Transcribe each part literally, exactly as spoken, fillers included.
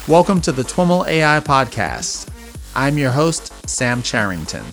Welcome to the TWIML A I Podcast. I'm your host, Sam Charrington.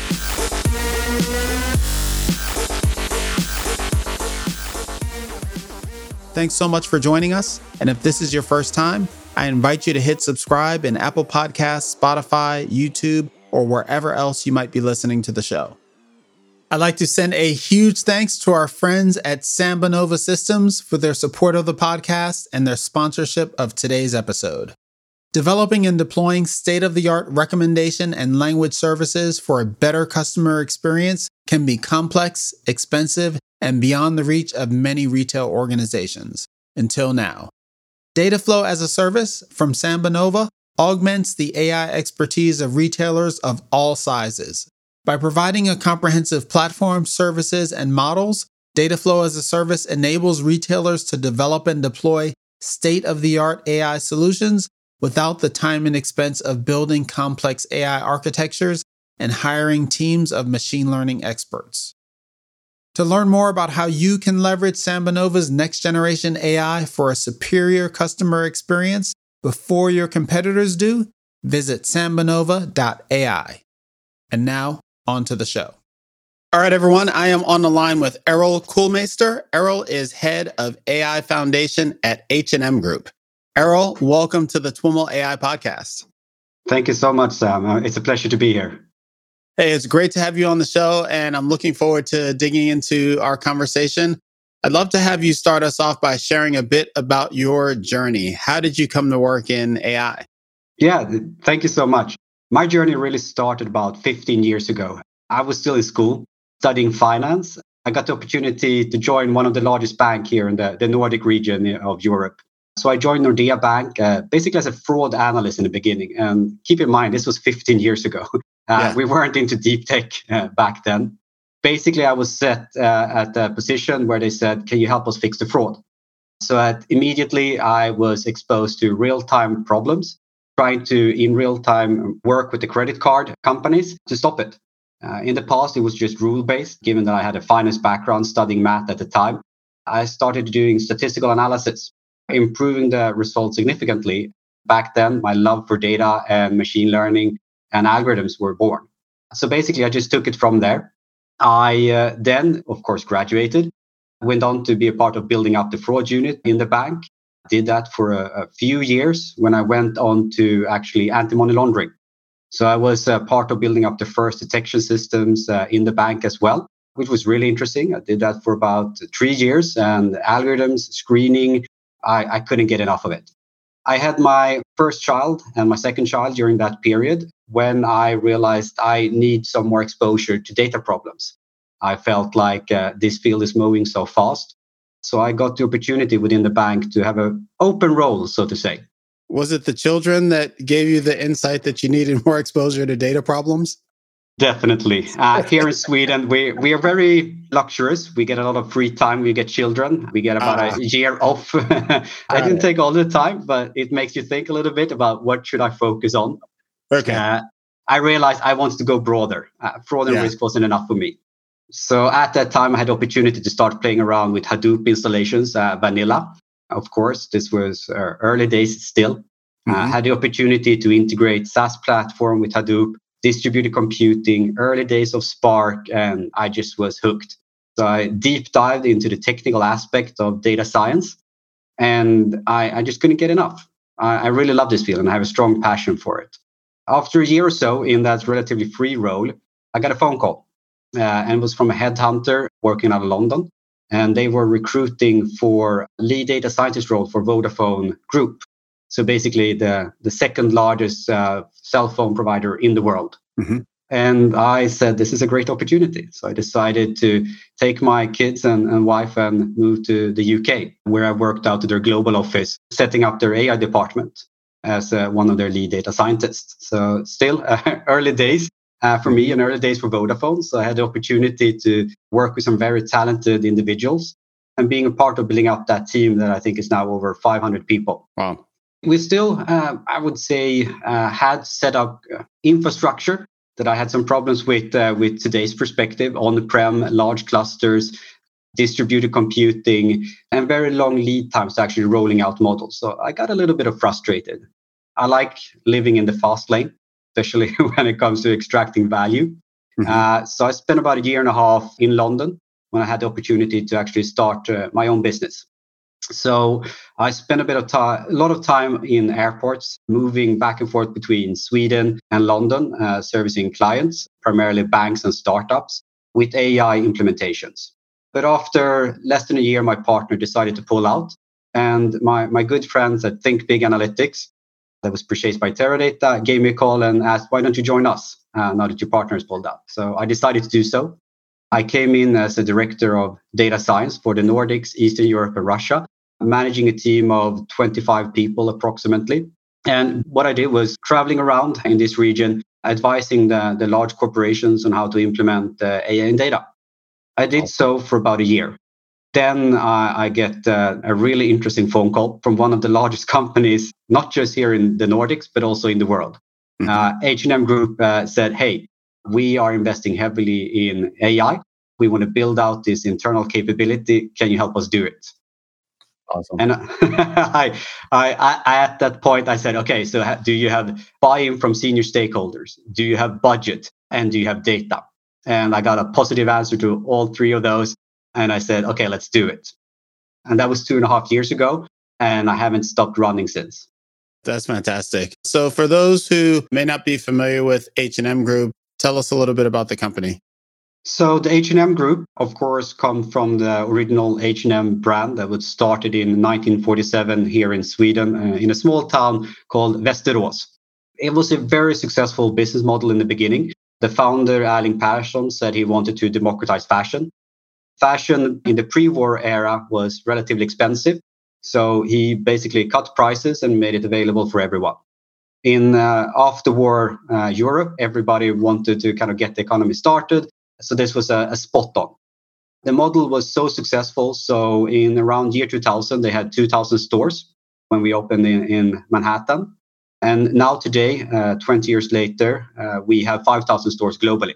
Thanks so much for joining us. And if this is your first time, I invite you to hit subscribe in Apple Podcasts, Spotify, YouTube, or wherever else you might be listening to the show. I'd like to send a huge thanks to our friends at Sambanova Systems for their support of the podcast and their sponsorship of today's episode. Developing and deploying state-of-the-art recommendation and language services for a better customer experience can be complex, expensive, and beyond the reach of many retail organizations. Until now. Dataflow as a service from Sambanova augments the A I expertise of retailers of all sizes. By providing a comprehensive platform, services, and models, Dataflow as a service enables retailers to develop and deploy state-of-the-art A I solutions without the time and expense of building complex A I architectures and hiring teams of machine learning experts. To learn more about how you can leverage Sambanova's next-generation A I for a superior customer experience before your competitors do, visit sambanova dot A I. And now, on to the show. All right, everyone, I am on the line with Errol Koolmeester. Errol is head of A I Foundation at H and M Group. Errol, welcome to the TWIML A I Podcast. Thank you so much, Sam. Uh, it's a pleasure to be here. Hey, it's great to have you on the show, and I'm looking forward to digging into our conversation. I'd love to have you start us off by sharing a bit about your journey. How did you come to work in A I? Yeah, thank you so much. My journey really started about fifteen years ago. I was still in school studying finance. I got the opportunity to join one of the largest banks here in the, the Nordic region of Europe. So I joined Nordea Bank uh, basically as a fraud analyst in the beginning. And keep in mind, this was fifteen years ago. Uh, yeah. We weren't into deep tech uh, back then. Basically, I was set uh, at a position where they said, can you help us fix the fraud? So at, immediately, I was exposed to real-time problems, trying to, in real time, work with the credit card companies to stop it. Uh, in the past, it was just rule-based, given that I had a finance background studying math at the time. I started doing statistical analysis, improving the results significantly. Back then, my love for data and machine learning and algorithms were born. So basically, I just took it from there. I uh, then, of course, graduated, went on to be a part of building up the fraud unit in the bank. Did that for a, a few years when I went on to actually anti-money laundering. So I was uh, part of building up the first detection systems uh, in the bank as well, which was really interesting. I did that for about three years and algorithms, screening, I, I couldn't get enough of it. I had my first child and my second child during that period when I realized I need some more exposure to data problems. I felt like uh, this field is moving so fast. So I got the opportunity within the bank to have an open role, so to say. Was it the children that gave you the insight that you needed more exposure to data problems? Definitely. Uh, here in Sweden, we, we are very luxurious. We get a lot of free time. We get children. We get about uh, a year off. I didn't take all the time, but it makes you think a little bit about what should I focus on. Okay. Uh, I realized I wanted to go broader. Uh, fraud and yeah. risk wasn't enough for me. So at that time, I had the opportunity to start playing around with Hadoop installations, uh, vanilla. Of course, this was uh, early days still. Mm-hmm. I uh, had the opportunity to integrate SaaS platform with Hadoop, distributed computing, early days of Spark, and I just was hooked. So I deep dived into the technical aspect of data science, and I, I just couldn't get enough. I, I really love this field, and I have a strong passion for it. After a year or so in that relatively free role, I got a phone call, uh, and it was from a headhunter working out of London, and they were recruiting for lead data scientist role for Vodafone Group. So basically the, the second largest uh, cell phone provider in the world. Mm-hmm. And I said, this is a great opportunity. So I decided to take my kids and, and wife and move to the U K, where I worked out to their global office, setting up their A I department as uh, one of their lead data scientists. So still uh, early days uh, for me and early days for Vodafone. So I had the opportunity to work with some very talented individuals and being a part of building up that team that I think is now over five hundred people. Wow. We still, uh, I would say, uh, had set up uh, infrastructure that I had some problems with uh, with today's perspective, on-prem, large clusters, distributed computing, and very long lead times to actually rolling out models. So I got a little bit of frustrated. I like living in the fast lane, especially when it comes to extracting value. Mm-hmm. Uh, so I spent about a year and a half in London when I had the opportunity to actually start uh, my own business. So I spent a bit of time, a lot of time in airports, moving back and forth between Sweden and London, uh, servicing clients, primarily banks and startups, with A I implementations. But after less than a year, my partner decided to pull out. And my, my good friends at Think Big Analytics, that was purchased by Teradata, gave me a call and asked, why don't you join us uh, now that your partner has pulled out? So I decided to do so. I came in as a director of data science for the Nordics, Eastern Europe, and Russia, managing a team of twenty-five people approximately. And what I did was traveling around in this region, advising the, the large corporations on how to implement uh, A I in data. I did so for about a year. Then uh, I get uh, a really interesting phone call from one of the largest companies, not just here in the Nordics, but also in the world. Mm-hmm. Uh, H and M Group uh, said, hey, we are investing heavily in A I. We want to build out this internal capability. Can you help us do it? Awesome. And I, I, I, at that point, I said, okay, so ha- do you have buy-in from senior stakeholders? Do you have budget? And do you have data? And I got a positive answer to all three of those. And I said, okay, let's do it. And that was two and a half years ago. And I haven't stopped running since. That's fantastic. So for those who may not be familiar with H and M Group, tell us a little bit about the company. So the H and M Group, of course, come from the original H and M brand that was started in nineteen forty-seven here in Sweden uh, in a small town called Västerås. It was a very successful business model in the beginning. The founder, Erling Persson, said he wanted to democratize fashion. Fashion in the pre-war era was relatively expensive. So he basically cut prices and made it available for everyone. In uh, after-war uh, Europe, everybody wanted to kind of get the economy started. So this was a, a spot on. The model was so successful. So in around year two thousand, they had two thousand stores when we opened in, in Manhattan. And now today, uh, twenty years later, uh, we have five thousand stores globally.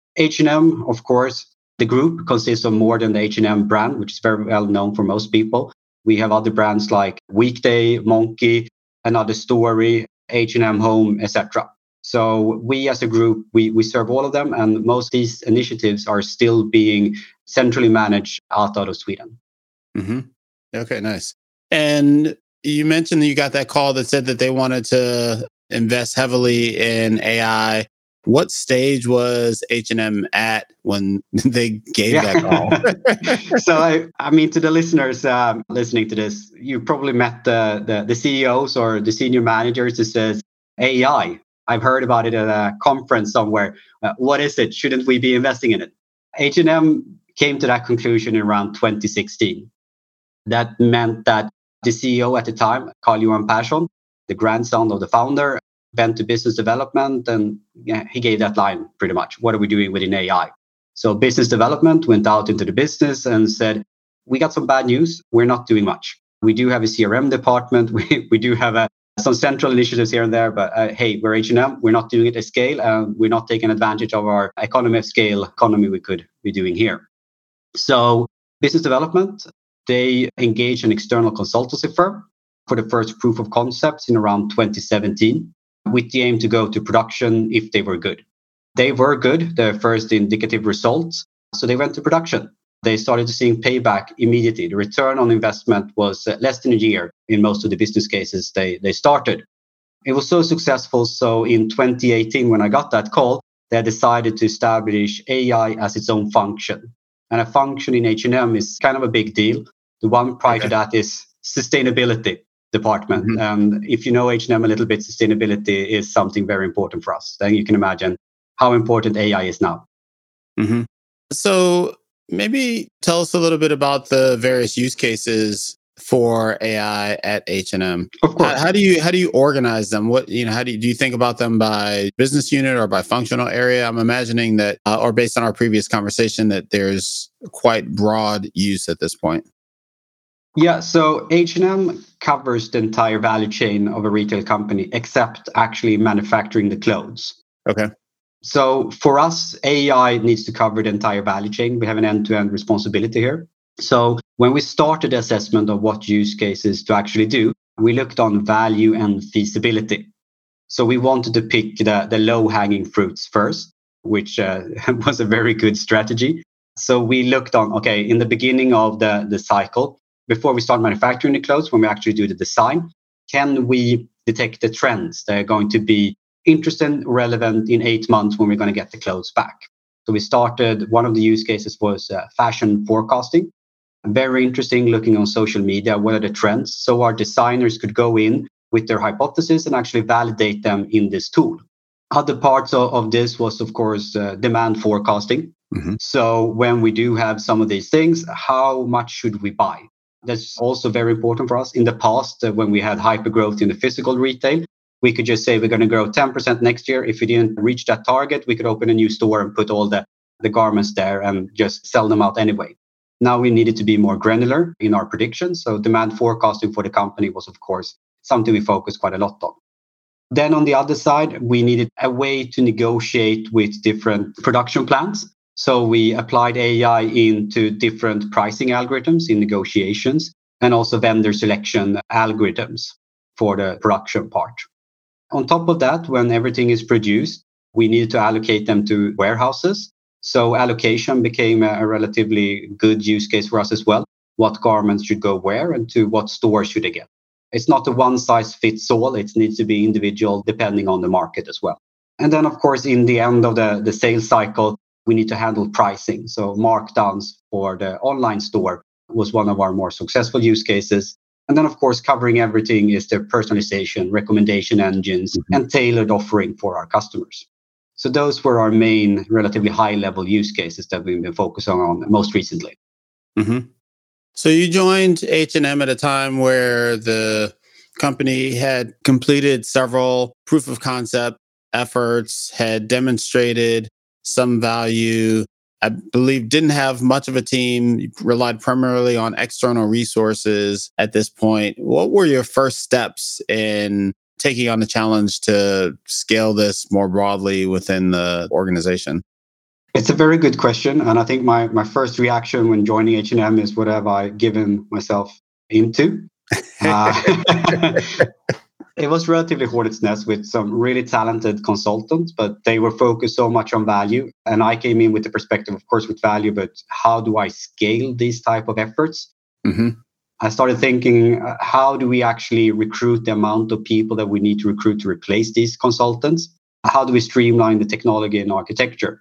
H and M, of course, the group consists of more than the H and M brand, which is very well known for most people. We have other brands like Weekday, Monkey, Another Story, H and M Home, et cetera. So we as a group, we, we serve all of them. And most of these initiatives are still being centrally managed out, out of Sweden. Mm-hmm. Okay, nice. And you mentioned that you got that call that said that they wanted to invest heavily in A I. What stage was H and M at when they gave yeah. that call? So, I, I mean, to the listeners um, listening to this, you probably met the, the, the C E Os or the senior managers who says, A I. I've heard about it at a conference somewhere. Uh, what is it? Shouldn't we be investing in it? H and M came to that conclusion in around twenty sixteen. That meant that the C E O at the time, Carl-Johan Persson, the grandson of the founder, went to business development and yeah, he gave that line pretty much. What are we doing within A I? So business development went out into the business and said, we got some bad news. We're not doing much. We do have a C R M department. We, we do have a some central initiatives here and there, but uh, hey, we're H and M. We're not doing it at scale, and we're not taking advantage of our economy of scale economy we could be doing here. So business development, they engaged an external consultancy firm for the first proof of concepts in around twenty seventeen, with the aim to go to production if they were good. They were good, the first indicative results, so they went to production. They started seeing payback immediately. The return on investment was less than a year in most of the business cases they, they started. It was so successful. So in twenty eighteen, when I got that call, they decided to establish A I as its own function. And a function in H and M is kind of a big deal. The one prior okay. to that is sustainability department. Mm-hmm. And if you know H and M a little bit, sustainability is something very important for us. Then you can imagine how important A I is now. Mm-hmm. So maybe tell us a little bit about the various use cases for A I at H and M. Of course. How, how do you how do you organize them? What you know? How do you, do you think about them by business unit or by functional area? I'm imagining that, uh, or based on our previous conversation, that there's quite broad use at this point. Yeah. So H and M covers the entire value chain of a retail company, except actually manufacturing the clothes. Okay. So for us, A I needs to cover the entire value chain. We have an end-to-end responsibility here. So when we started the assessment of what use cases to actually do, we looked on value and feasibility. So we wanted to pick the, the low-hanging fruits first, which uh, was a very good strategy. So we looked on, okay, in the beginning of the, the cycle, before we start manufacturing the clothes, when we actually do the design, can we detect the trends that are going to be interesting, relevant in eight months when we're going to get the clothes back? So we started, one of the use cases was uh, fashion forecasting. Very interesting, looking on social media, what are the trends? So our designers could go in with their hypothesis and actually validate them in this tool. Other parts of, of this was, of course, uh, demand forecasting. Mm-hmm. So when we do have some of these things, how much should we buy? That's also very important for us. In the past, uh, when we had hyper growth in the physical retail, we could just say we're going to grow ten percent next year. If we didn't reach that target, we could open a new store and put all the, the garments there and just sell them out anyway. Now we needed to be more granular in our predictions. So demand forecasting for the company was, of course, something we focused quite a lot on. Then on the other side, we needed a way to negotiate with different production plans. So we applied A I into different pricing algorithms in negotiations and also vendor selection algorithms for the production part. On top of that, when everything is produced, we needed to allocate them to warehouses. So allocation became a relatively good use case for us as well. What garments should go where and to what store should they get? It's not a one size fits all. It needs to be individual depending on the market as well. And then, of course, in the end of the, the sales cycle, we need to handle pricing. So markdowns for the online store was one of our more successful use cases. And then, of course, covering everything is the personalization, recommendation engines, mm-hmm. and tailored offering for our customers. So those were our main relatively high-level use cases that we've been focusing on most recently. Mm-hmm. So you joined H and M at a time where the company had completed several proof of concept efforts, had demonstrated some value, I believe didn't have much of a team, relied primarily on external resources at this point. What were your first steps in taking on the challenge to scale this more broadly within the organization? It's a very good question. And I think my, my first reaction when joining H and M is what have I given myself into? Uh, it was relatively hornet's nest with some really talented consultants, but they were focused so much on value. And I came in with the perspective, of course, with value, but how do I scale these type of efforts? Mm-hmm. I started thinking, uh, how do we actually recruit the amount of people that we need to recruit to replace these consultants? How do we streamline the technology and architecture?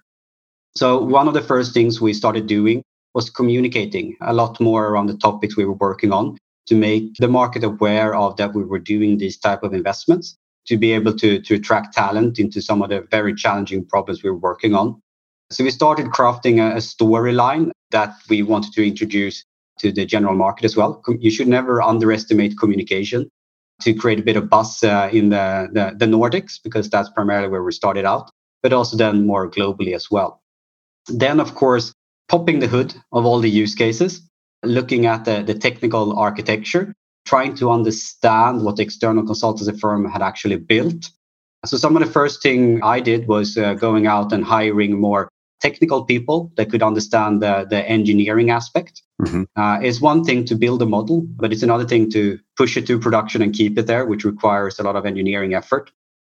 So one of the first things we started doing was communicating a lot more around the topics we were working on to make the market aware of that we were doing these type of investments, to be able to, to attract talent into some of the very challenging problems we were working on. So we started crafting a, a storyline that we wanted to introduce to the general market as well. You should never underestimate communication to create a bit of buzz uh, in the, the, the Nordics, because that's primarily where we started out, but also then more globally as well. Then, of course, popping the hood of all the use cases, looking at the, the technical architecture, trying to understand what the external consultancy firm had actually built. So some of the first thing I did was uh, going out and hiring more technical people that could understand the, the engineering aspect. Mm-hmm. Uh, it's one thing to build a model, but it's another thing to push it to production and keep it there, which requires a lot of engineering effort.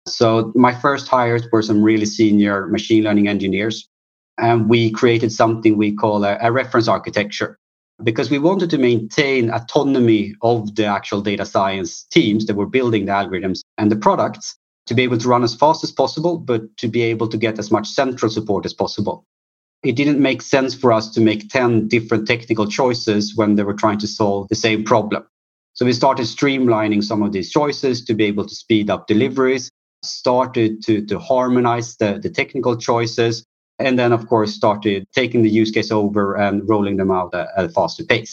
So my first hires were some really senior machine learning engineers. And we created something we call a, a reference architecture, because we wanted to maintain autonomy of the actual data science teams that were building the algorithms and the products to be able to run as fast as possible, but to be able to get as much central support as possible. It didn't make sense for us to make ten different technical choices when they were trying to solve the same problem. So we started streamlining some of these choices to be able to speed up deliveries, started to, to harmonize the, the technical choices, and then, of course, started taking the use case over and rolling them out at a faster pace.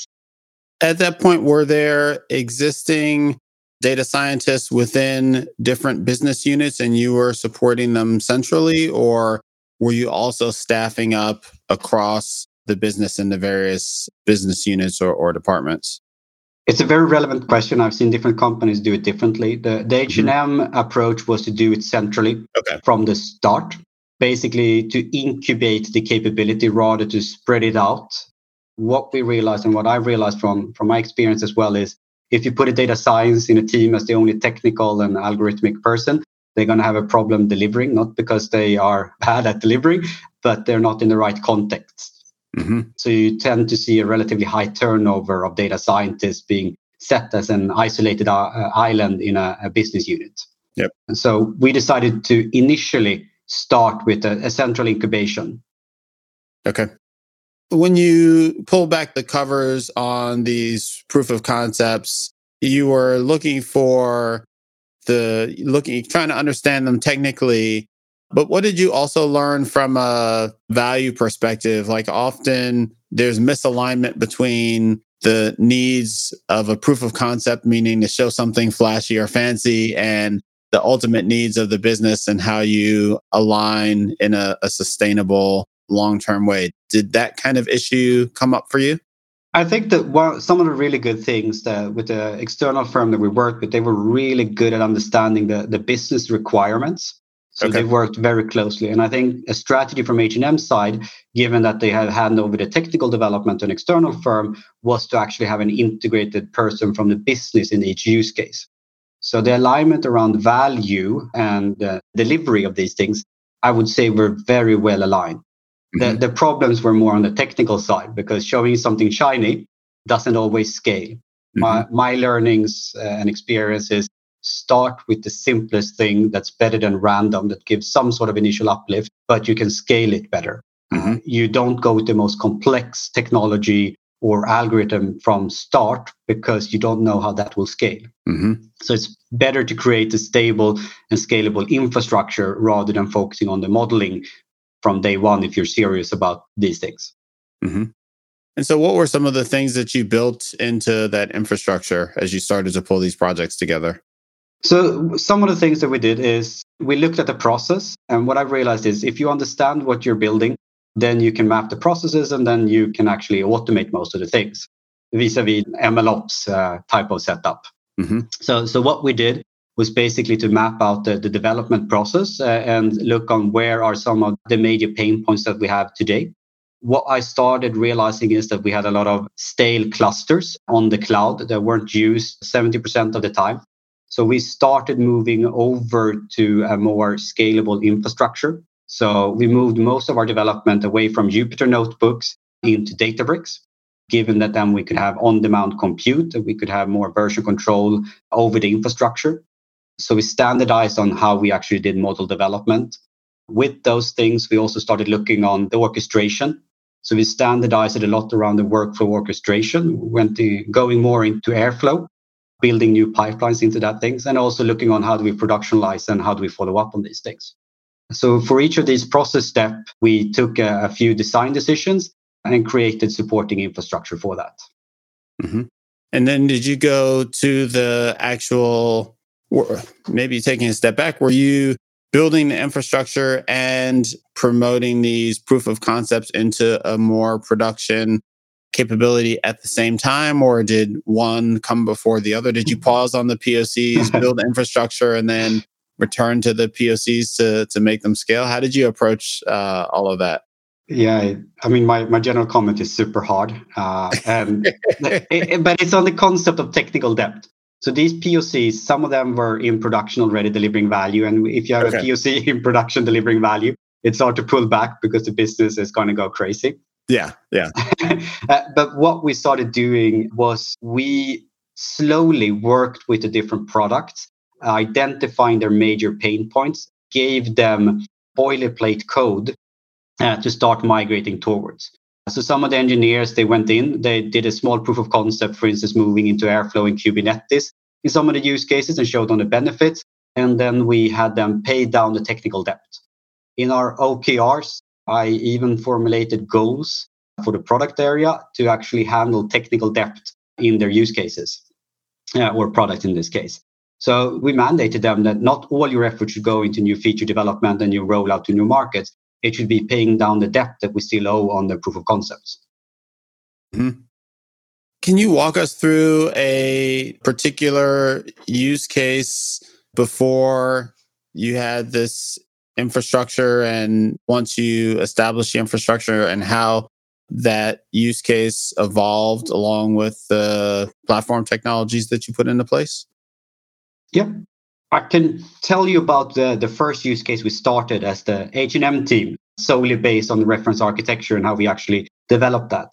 At that point, were there existing data scientists within different business units and you were supporting them centrally, or were you also staffing up across the business in the various business units or, or departments? It's a very relevant question. I've seen different companies do it differently. The, the H and M mm-hmm. approach was to do it centrally okay. from the start. Basically to incubate the capability rather to spread it out. What we realized and what I realized from, from my experience as well is If you put a data science in a team as the only technical and algorithmic person, they're going to have a problem delivering, not because they are bad at delivering, but they're not in the right context. Mm-hmm. So you tend to see a relatively high turnover of data scientists being set as an isolated uh, island in a, a business unit. Yep. And so we decided to initially start with a, a central incubation. Okay. When you pull back the covers on these proof of concepts, you were looking for the looking, trying to understand them technically. But what did you also learn from a value perspective? Like often there's misalignment between the needs of a proof of concept, meaning to show something flashy or fancy, and the ultimate needs of the business and how you align in a, a sustainable long-term way. Did that kind of issue come up for you? I think that one, some of the really good things that with the external firm that we worked with, they were really good at understanding the, the business requirements. So okay. They worked very closely. And I think a strategy from H and M's side, given that they had handed over the technical development to an external firm, was to actually have an integrated person from the business in each use case. So the alignment around value and uh, delivery of these things, I would say were very well aligned. The, the problems were more on the technical side because showing something shiny doesn't always scale. Mm-hmm. My, my learnings uh, and experiences start with the simplest thing that's better than random, that gives some sort of initial uplift, but you can scale it better. Mm-hmm. Uh, you don't go with the most complex technology or algorithm from start because you don't know how that will scale. Mm-hmm. So it's better to create a stable and scalable infrastructure rather than focusing on the modeling from day one if you're serious about these things. Mm-hmm. And so what were some of the things that you built into that infrastructure as you started to pull these projects together? So some of the things that we did is we looked at the process. And what I realized is if you understand what you're building, then you can map the processes and then you can actually automate most of the things vis-a-vis M L Ops uh, type of setup. Mm-hmm. So, so what we did was basically to map out the, the development process uh, and look on where are some of the major pain points that we have today. What I started realizing is that we had a lot of stale clusters on the cloud that weren't used seventy percent of the time. So we started moving over to a more scalable infrastructure. So we moved most of our development away from Jupyter notebooks into Databricks, given that then we could have on-demand compute, and we could have more version control over the infrastructure. So we standardized on how we actually did model development. With those things, we also started looking on the orchestration. So we standardized it a lot around the workflow orchestration, we went to going more into Airflow, building new pipelines into that things, and also looking on how do we productionalize and how do we follow up on these things. So for each of these process steps, we took a, a few design decisions and created supporting infrastructure for that. Mm-hmm. And then did you go to the actual, maybe taking a step back, were you building the infrastructure and promoting these proof of concepts into a more production capability at the same time, or did one come before the other? Did you pause on the P O Cs, build the infrastructure, and then return to the P O Cs to, to make them scale? How did you approach uh, all of that? Yeah, I mean, my, my general comment is super hard, uh, and it, it, but it's on the concept of technical depth. So these P O Cs, some of them were in production already delivering value. And if you have okay. a P O C in production delivering value, it's hard to pull back because the business is going to go crazy. Yeah, yeah. uh, but what we started doing was we slowly worked with the different products, uh, identifying their major pain points, gave them boilerplate code uh, to start migrating towards. So some of the engineers, they went in, they did a small proof of concept, for instance, moving into Airflow and Kubernetes in some of the use cases and showed on the benefits. And then we had them pay down the technical debt. In our O K Rs, I even formulated goals for the product area to actually handle technical debt in their use cases uh, or product in this case. So we mandated them that not all your effort should go into new feature development and new rollout to new markets. It should be paying down the debt that we still owe on the proof of concepts. Mm-hmm. Can you walk us through a particular use case before you had this infrastructure and once you established the infrastructure, and how that use case evolved along with the platform technologies that you put into place? Yeah. I can tell you about the, the first use case we started as the H and M team, solely based on the reference architecture and how we actually developed that.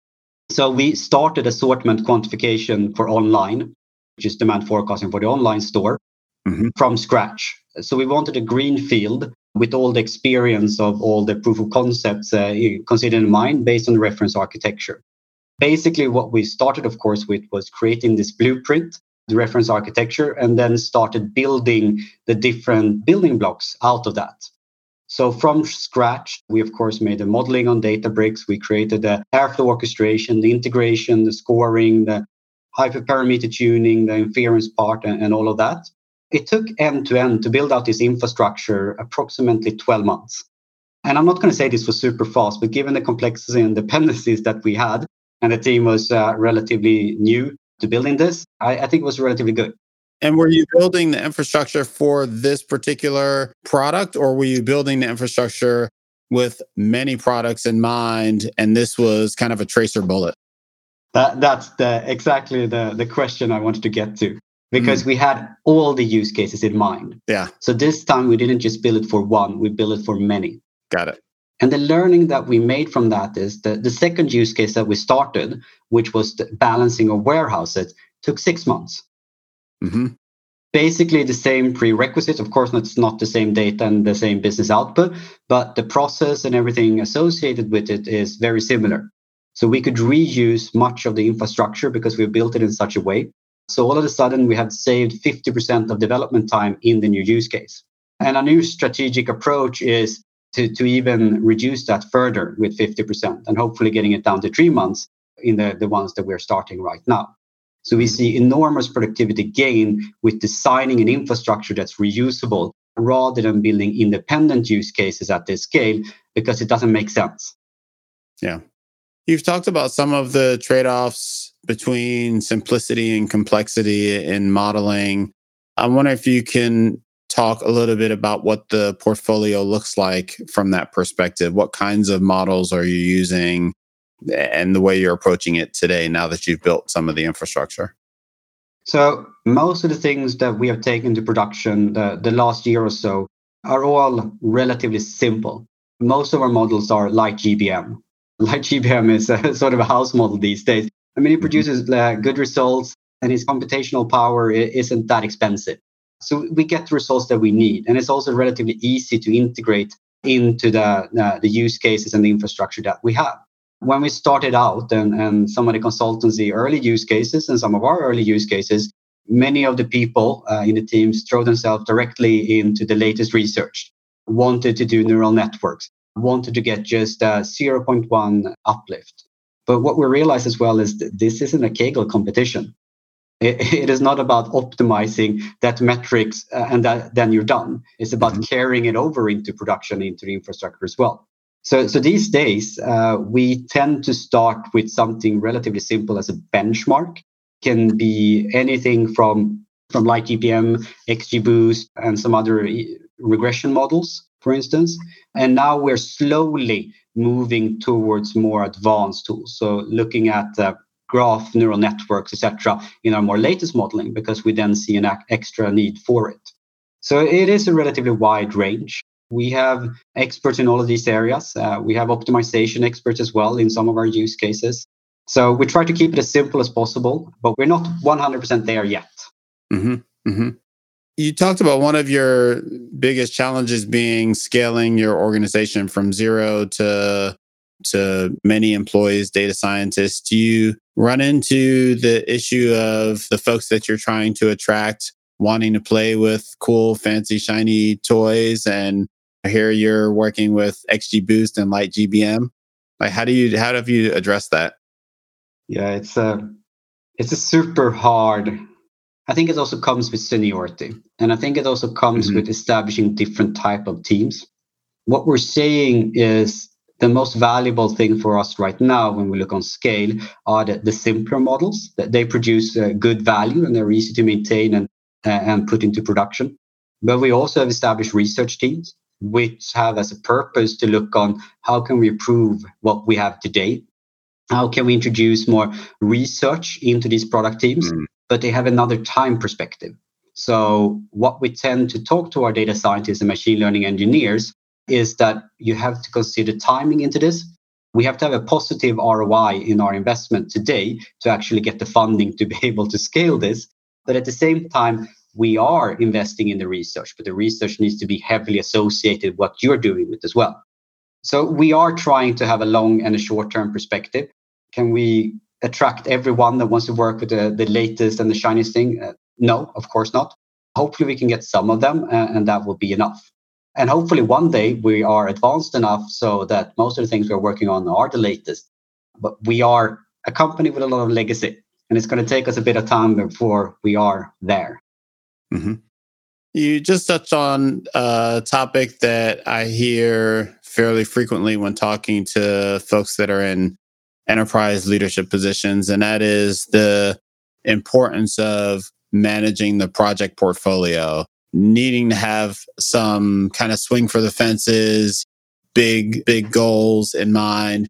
So we started assortment quantification for online, which is demand forecasting for the online store, mm-hmm. from scratch. So we wanted a green field with all the experience of all the proof of concepts uh, considered in mind based on the reference architecture. Basically, what we started, of course, with was creating this blueprint, the reference architecture, and then started building the different building blocks out of that. So from scratch, we, of course, made the modeling on Databricks. We created the Airflow orchestration, the integration, the scoring, the hyperparameter tuning, the inference part, and, and all of that. It took end to end to build out this infrastructure approximately twelve months. And I'm not going to say this was super fast, but given the complexity and dependencies that we had, and the team was uh, relatively new to building this, I, I think it was relatively good. And were you building the infrastructure for this particular product, or were you building the infrastructure with many products in mind, and this was kind of a tracer bullet? That, that's the, exactly the, the question I wanted to get to, because mm. we had all the use cases in mind. Yeah. So this time we didn't just build it for one, we built it for many. Got it. And the learning that we made from that is that the second use case that we started, which was the balancing of warehouses, took six months. Mm-hmm. Basically the same prerequisites. Of course, it's not the same data and the same business output, but the process and everything associated with it is very similar. So we could reuse much of the infrastructure because we built it in such a way. So all of a sudden, we have saved fifty percent of development time in the new use case. And a new strategic approach is to, to even reduce that further with fifty percent and hopefully getting it down to three months in the, the ones that we're starting right now. So we see enormous productivity gain with designing an infrastructure that's reusable rather than building independent use cases at this scale, because it doesn't make sense. Yeah. You've talked about some of the trade-offs between simplicity and complexity in modeling. I wonder if you can talk a little bit about what the portfolio looks like from that perspective. What kinds of models are you using, and the way you're approaching it today now that you've built some of the infrastructure? So most of the things that we have taken to production the, the last year or so are all relatively simple. Most of our models are like G B M. Like G B M is a, sort of a house model these days. I mean, it produces uh, good results, and its computational power isn't that expensive. So we get the results that we need. And it's also relatively easy to integrate into the, uh, the use cases and the infrastructure that we have. When we started out and, and some of the consultancy early use cases and some of our early use cases, many of the people uh, in the teams throw themselves directly into the latest research, wanted to do neural networks, wanted to get just a zero point one uplift. But what we realize as well is that this isn't a Kaggle competition. It, it is not about optimizing that metrics uh, and that, then you're done. It's about mm-hmm. carrying it over into production, into the infrastructure as well. So, so these days, uh, we tend to start with something relatively simple as a benchmark. Can be anything from, from like G P M, XGBoost, and some other regression models, for instance. And now we're slowly moving towards more advanced tools. So looking at uh, graph neural networks, et cetera, in our more latest modeling, because we then see an extra need for it. So it is a relatively wide range. We have experts in all of these areas. Uh, we have optimization experts as well in some of our use cases. So we try to keep it as simple as possible, but we're not one hundred percent there yet. Mm-hmm. Mm-hmm. You talked about one of your biggest challenges being scaling your organization from zero to, to many employees, data scientists. Do you run into the issue of the folks that you're trying to attract wanting to play with cool, fancy, shiny toys, and here you're working with XGBoost and Light G B M? Like, how do you, how have you addressed that? Yeah, it's a, it's a super hard. I think it also comes with seniority. And I think it also comes mm-hmm. with establishing different type of teams. What we're saying is the most valuable thing for us right now when we look on scale are the, the simpler models, that they produce uh, good value and they're easy to maintain and, uh, and put into production. But we also have established research teams. which have as a purpose to look on how can we improve what we have today. How can we introduce more research into these product teams? Mm. But they have another time perspective. So what we tend to talk to our data scientists and machine learning engineers is that you have to consider timing into this. We have to have a positive R O I in our investment today to actually get the funding to be able to scale this. But at the same time, we are investing in the research, but the research needs to be heavily associated with what you're doing with as well. So we are trying to have a long and a short-term perspective. Can we attract everyone that wants to work with the, the latest and the shiniest thing? Uh, no, of course not. Hopefully we can get some of them, uh, and that will be enough. And hopefully one day we are advanced enough so that most of the things we're working on are the latest. But we are a company with a lot of legacy, and it's going to take us a bit of time before we are there. Mm-hmm. You just touched on a topic that I hear fairly frequently when talking to folks that are in enterprise leadership positions, and that is the importance of managing the project portfolio, needing to have some kind of swing for the fences, big, big goals in mind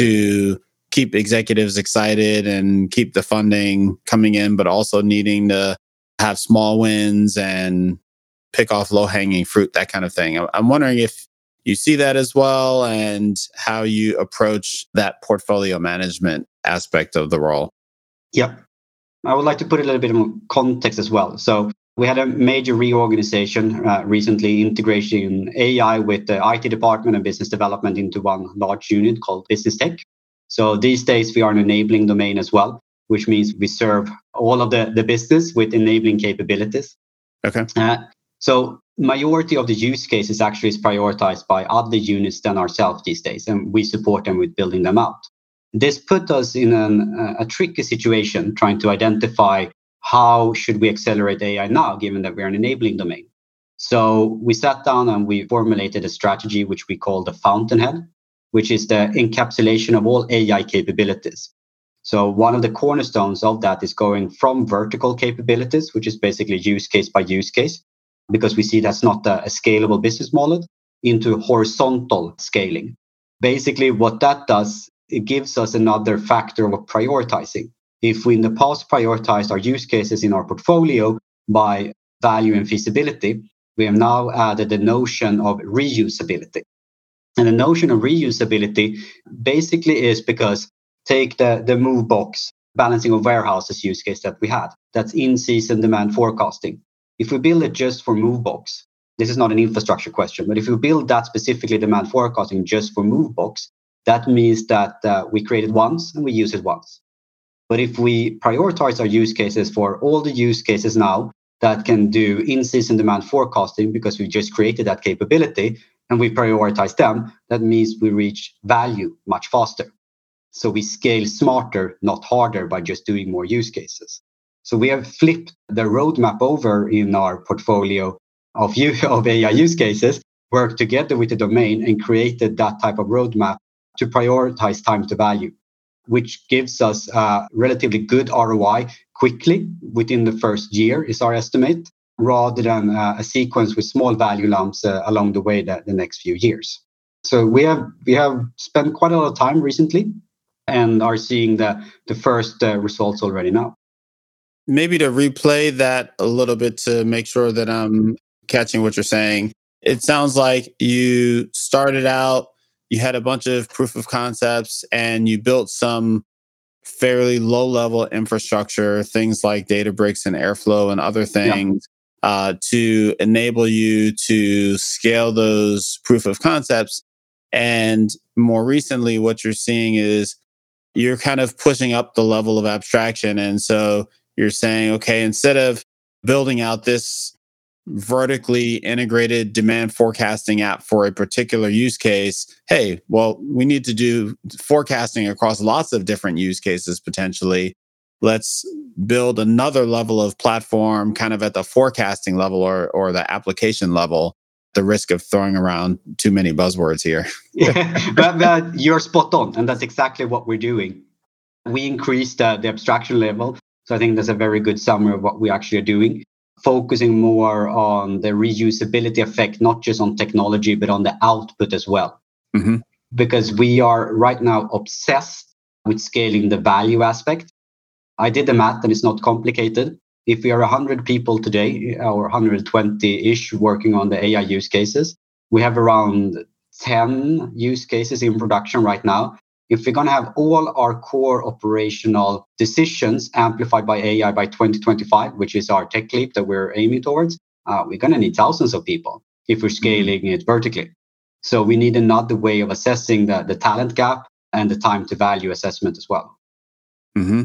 to keep executives excited and keep the funding coming in, but also needing to have small wins and pick off low-hanging fruit, that kind of thing. I'm wondering if you see that as well and how you approach that portfolio management aspect of the role. Yeah. I would like to put a little bit of context as well. So we had a major reorganization uh, recently, integrating A I with the I T department and business development into one large unit called Business Tech. So these days we are an enabling domain as well, which means we serve all of the, the business with enabling capabilities. Okay. Uh, so majority of the use cases actually is prioritized by other units than ourselves these days, and we support them with building them out. This put us in an, a tricky situation trying to identify how should we accelerate A I now, given that we're an enabling domain. So we sat down and we formulated a strategy which we call the Fountainhead, which is the encapsulation of all A I capabilities. So one of the cornerstones of that is going from vertical capabilities, which is basically use case by use case, because we see that's not a, a scalable business model, into horizontal scaling. Basically, what that does, it gives us another factor of prioritizing. If we in the past prioritized our use cases in our portfolio by value and feasibility, we have now added the notion of reusability. And the notion of reusability basically is because take the, the MoveBox balancing of warehouses use case that we had. That's in-season demand forecasting. If we build it just for MoveBox, this is not an infrastructure question, but if we build that specifically demand forecasting just for MoveBox, that means that uh, we create it once and we use it once. But if we prioritize our use cases for all the use cases now that can do in-season demand forecasting because we just created that capability and we prioritize them, that means we reach value much faster. So we scale smarter, not harder, by just doing more use cases. So we have flipped the roadmap over in our portfolio of, of A I use cases, worked together with the domain and created that type of roadmap to prioritize time to value, which gives us a relatively good R O I quickly within the first year is our estimate, rather than uh, a sequence with small value lumps uh, along the way the, the next few years. So we have we have spent quite a lot of time recently and are seeing the, the first uh, results already now. Maybe to replay that a little bit to make sure that I'm catching what you're saying. It sounds like you started out, you had a bunch of proof of concepts, and you built some fairly low-level infrastructure, things like Databricks and Airflow and other things, yeah. uh, to enable you to scale those proof of concepts. And more recently, what you're seeing is you're kind of pushing up the level of abstraction. And so you're saying, okay, instead of building out this vertically integrated demand forecasting app for a particular use case, hey, well, we need to do forecasting across lots of different use cases potentially. Let's build another level of platform kind of at the forecasting level or, or the application level, the risk of throwing around too many buzzwords here. Yeah, but, but you're spot on. And that's exactly what we're doing. We increased uh, the abstraction level. So I think that's a very good summary of what we actually are doing. focusing more on the reusability effect, not just on technology, but on the output as well. Mm-hmm. Because we are right now obsessed with scaling the value aspect. I did the math and it's not complicated. If we are one hundred people today, or one hundred twenty-ish working on the A I use cases, we have around ten use cases in production right now. If we're going to have all our core operational decisions amplified by A I by twenty twenty-five, which is our tech leap that we're aiming towards, uh, we're going to need thousands of people if we're scaling mm-hmm. it vertically. So we need another way of assessing the, the talent gap and the time to value assessment as well. Mm-hmm.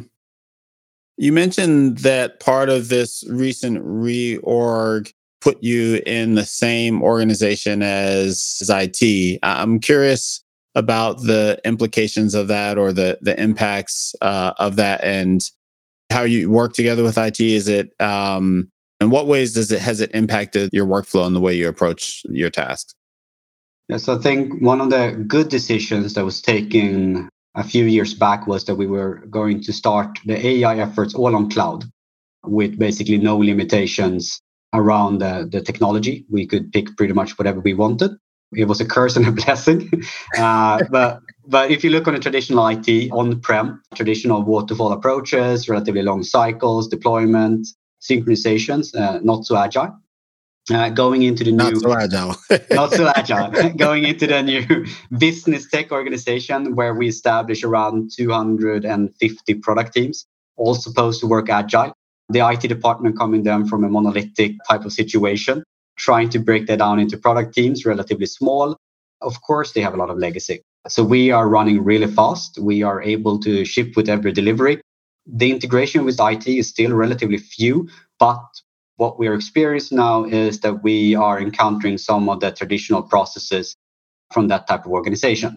You mentioned that part of this recent reorg put you in the same organization as, as I T. I'm curious about the implications of that, or the the impacts uh, of that, and how you work together with I T. Is it um, in what ways does it has it impacted your workflow and the way you approach your tasks? Yes, I think one of the good decisions that was taken a few years back was that we were going to start the A I efforts all on cloud, with basically no limitations around the, the technology. We could pick pretty much whatever we wanted. It was a curse and a blessing. Uh, but but if you look on a traditional I T on-prem, traditional waterfall approaches, relatively long cycles, deployment, synchronizations, uh, not so agile. Uh, going into the not new, so agile, not so agile, going into the new business tech organization where we establish around two hundred fifty product teams, all supposed to work agile. The I T department coming down from a monolithic type of situation, trying to break that down into product teams, relatively small. Of course, they have a lot of legacy. So we are running really fast. We are able to ship with every delivery. The integration with I T is still relatively few, but what we're experiencing now is that we are encountering some of the traditional processes from that type of organization.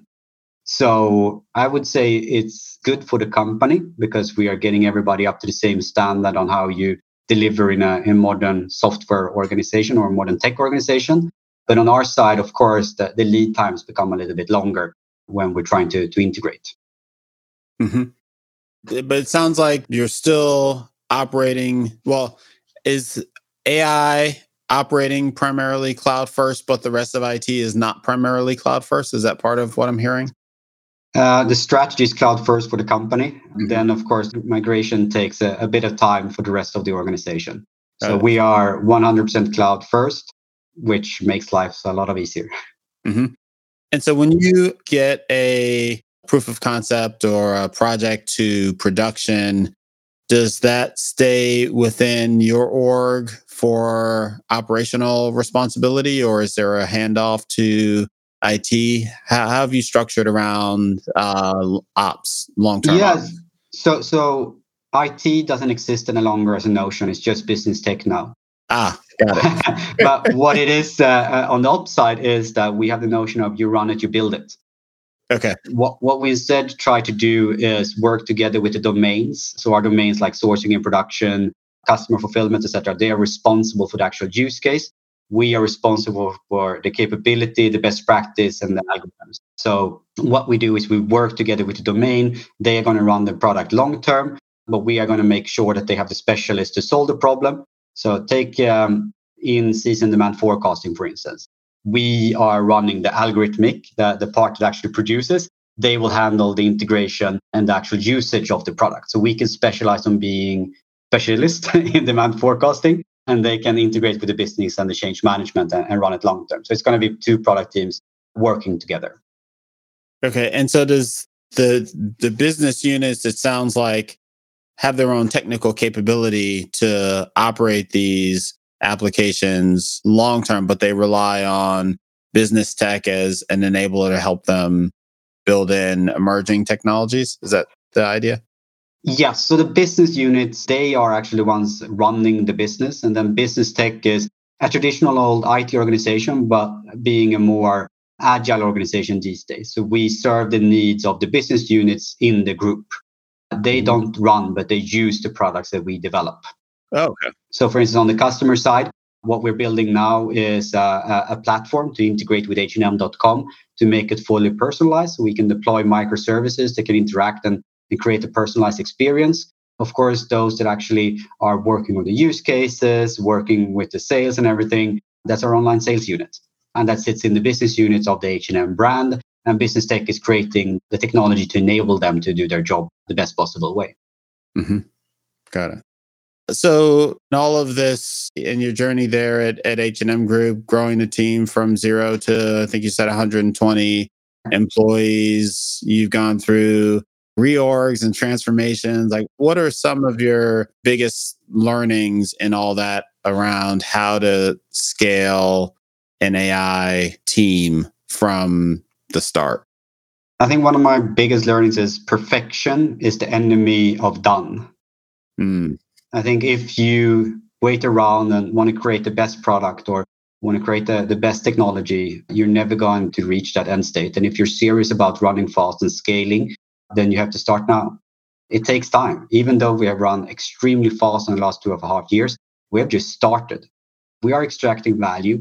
So I would say it's good for the company because we are getting everybody up to the same standard on how you deliver in a in modern software organization or modern tech organization. But on our side, of course, the, the lead times become a little bit longer when we're trying to, to integrate. Mm-hmm. But it sounds like you're still operating, well, is A I operating primarily cloud first, but the rest of I T is not primarily cloud first? Is that part of what I'm hearing? Uh, the strategy is cloud first for the company. Mm-hmm. Then, of course, migration takes a, a bit of time for the rest of the organization. Got so it. We are one hundred percent cloud first, which makes life a lot of easier. Mm-hmm. And so when you get a proof of concept or a project to production, does that stay within your org for operational responsibility, or is there a handoff to I T? How, how have you structured around uh, ops, long-term yes. ops? So, so I T doesn't exist any longer as a notion. It's just business tech now. Ah, got it. But what it is uh, uh, on the ops side is that we have the notion of you run it, you build it. Okay. What what we instead try to do is work together with the domains. So our domains like sourcing and production, customer fulfillment, et cetera, they are responsible for the actual use case. We are responsible for the capability, the best practice, and the algorithms. So what we do is we work together with the domain. They are going to run the product long term, but we are going to make sure that they have the specialists to solve the problem. So take um, in-season demand forecasting, for instance. We are running the algorithmic, the, the part that actually produces. They will handle the integration and the actual usage of the product. So we can specialize on being specialists in demand forecasting, and they can integrate with the business and the change management and, and run it long term. So it's going to be two product teams working together. Okay. And so does the the business units, it sounds like, have their own technical capability to operate these applications long term, but they rely on business tech as an enabler to help them build in emerging technologies? Is that the idea? Yes. So the business units, they are actually the ones running the business. And then business tech is a traditional old I T organization, but being a more agile organization these days. So we serve the needs of the business units in the group. They mm-hmm. don't run, but they use the products that we develop. Oh, okay. So for instance, on the customer side, what we're building now is a, a platform to integrate with H and M dot com to make it fully personalized. So we can deploy microservices that can interact and, and create a personalized experience. Of course, those that actually are working on the use cases, working with the sales and everything, that's our online sales unit. And that sits in the business units of the H and M brand. And business tech is creating the technology to enable them to do their job the best possible way. Mm-hmm. Got it. So in all of this, in your journey there at, at H and M Group, growing the team from zero to, I think you said one hundred twenty employees, you've gone through reorgs and transformations. Like, what are some of your biggest learnings in all that around how to scale an A I team from the start? I think one of my biggest learnings is perfection is the enemy of done. Mm. I think if you wait around and want to create the best product or want to create the, the best technology, you're never going to reach that end state. And if you're serious about running fast and scaling, then you have to start now. It takes time. Even though we have run extremely fast in the last two and a half years, we have just started. We are extracting value.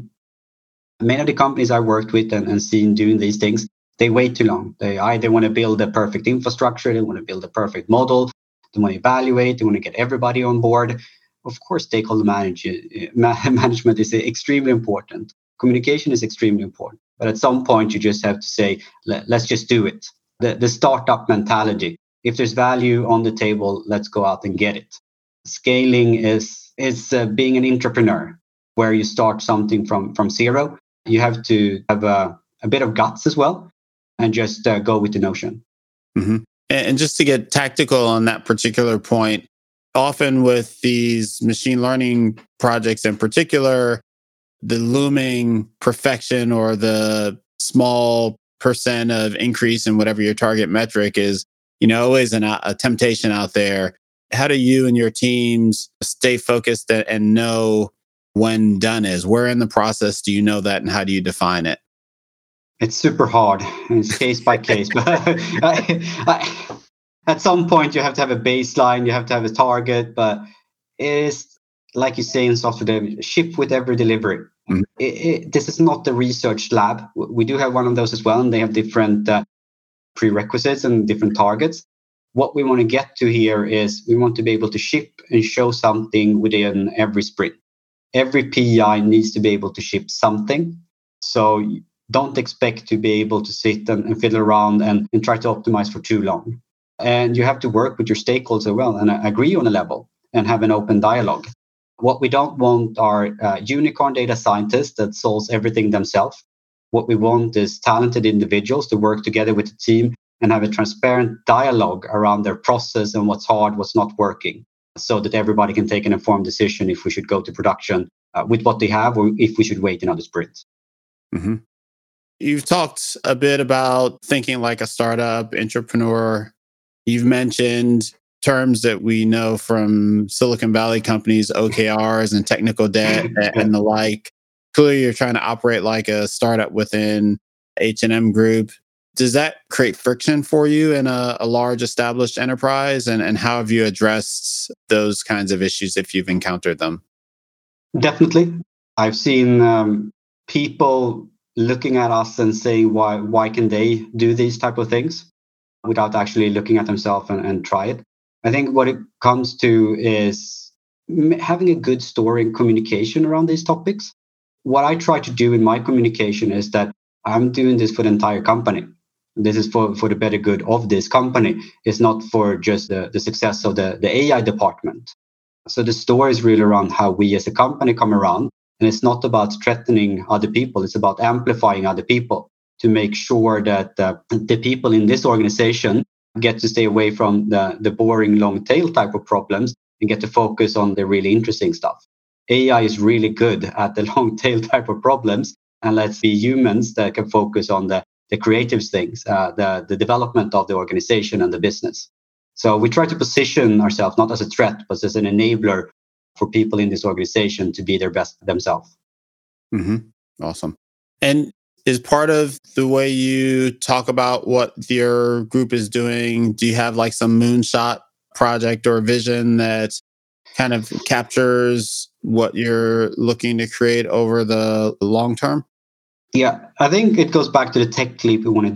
Many of the companies I worked with and, and seen doing these things, they wait too long. They either want to build a perfect infrastructure, they want to build a perfect model, they want to evaluate, they want to get everybody on board. Of course, stakeholder manage, management is extremely important. Communication is extremely important. But at some point, you just have to say, Let, let's just do it. The, the startup mentality. If there's value on the table, let's go out and get it. Scaling is, is uh, being an entrepreneur, where you start something from, from zero. You have to have a, a bit of guts as well and just uh, go with the notion. Mm-hmm. And just to get tactical on that particular point, often with these machine learning projects in particular, the looming perfection or the small percent of increase in whatever your target metric is, you know, always an, a temptation out there. How do you and your teams stay focused and know when done is? Where in the process do you know that, and how do you define it? It's super hard. It's case by case. But I, I, at some point, you have to have a baseline. You have to have a target. But it is, like you say in software dev, ship with every delivery. Mm-hmm. It, it, this is not the research lab. We do have one of those as well, and they have different uh, prerequisites and different targets. What we want to get to here is we want to be able to ship and show something within every sprint. Every P I needs to be able to ship something. So don't expect to be able to sit and, and fiddle around and, and try to optimize for too long. And you have to work with your stakeholders as well and agree on a level and have an open dialogue. What we don't want are uh, unicorn data scientists that solves everything themselves. What we want is talented individuals to work together with the team and have a transparent dialogue around their process and what's hard, what's not working, so that everybody can take an informed decision if we should go to production uh, with what they have or if we should wait another sprint. Mm-hmm. You've talked a bit about thinking like a startup entrepreneur. You've mentioned terms that we know from Silicon Valley companies, O K Rs and technical debt and the like. Clearly, you're trying to operate like a startup within H and M Group. Does that create friction for you in a, a large established enterprise? And, and how have you addressed those kinds of issues if you've encountered them? Definitely. I've seen um, people looking at us and saying, why why can they do these type of things without actually looking at themselves and, and try it? I think what it comes to is having a good story and communication around these topics. What I try to do in my communication is that I'm doing this for the entire company. This is for, for the better good of this company. It's not for just the, the success of the, the A I department. So the story is really around how we as a company come around. And it's not about threatening other people. It's about amplifying other people to make sure that uh, the people in this organization get to stay away from the, the boring long tail type of problems and get to focus on the really interesting stuff. A I is really good at the long tail type of problems. And let's be humans that can focus on the, the creative things, uh, the, the development of the organization and the business. So we try to position ourselves not as a threat, but as an enabler for people in this organization to be their best themselves. Mm-hmm. Awesome. And is part of the way you talk about what your group is doing, do you have like some moonshot project or vision that kind of captures what you're looking to create over the long term? Yeah, I think it goes back to the tech leap we want to do.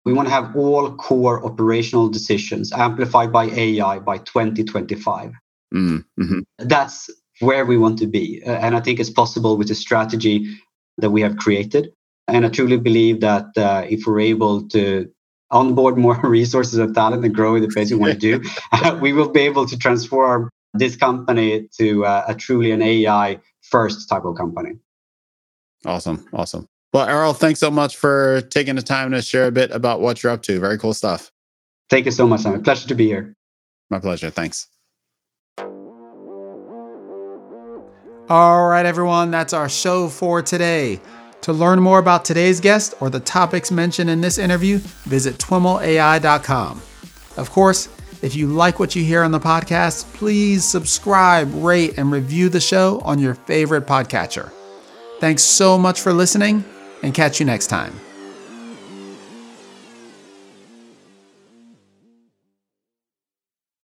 We want to have all core operational decisions amplified by A I by twenty twenty-five. Mm-hmm. That's where we want to be. Uh, and I think it's possible with the strategy that we have created. And I truly believe that uh, if we're able to onboard more resources and talent and grow in the pace we want to do, uh, we will be able to transform this company to uh, a truly an A I first type of company. Awesome. Awesome. Well, Errol, thanks so much for taking the time to share a bit about what you're up to. Very cool stuff. Thank you so much, Simon. Pleasure to be here. My pleasure. Thanks. All right, everyone. That's our show for today. To learn more about today's guest or the topics mentioned in this interview, visit twiml A I dot com. Of course, if you like what you hear on the podcast, please subscribe, rate, and review the show on your favorite podcatcher. Thanks so much for listening, and catch you next time.